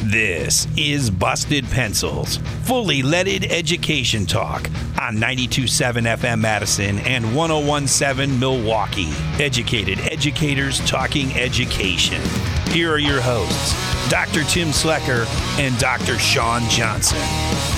This is Busted Pencils, fully leaded education talk on 92.7 FM Madison and 101.7 Milwaukee. Educated educators talking education. Here are your hosts, Dr. Tim Slecker and Dr. Sean Johnson.